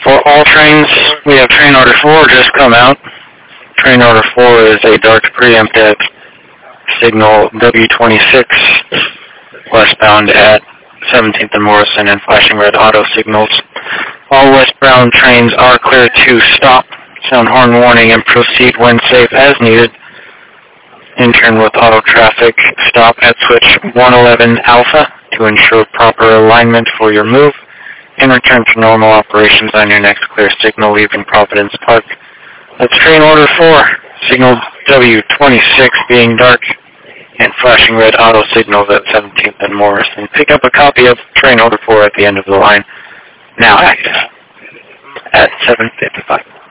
For all trains, we have train order 4 just come out. Train order 4 is a dark preempt at signal W26 westbound at 17th and Morrison and flashing red auto signals. All westbound trains are clear to stop, sound horn warning, and proceed when safe as needed. In turn with auto traffic, stop at switch 111 Alpha to ensure proper alignment for your move, and return to normal operations on your next clear signal leaving Providence Park. That's train order 4, signal W26 being dark and flashing red auto signals at 17th and Morrison. Pick up a copy of train order 4 at the end of the line, now active, at 7:55.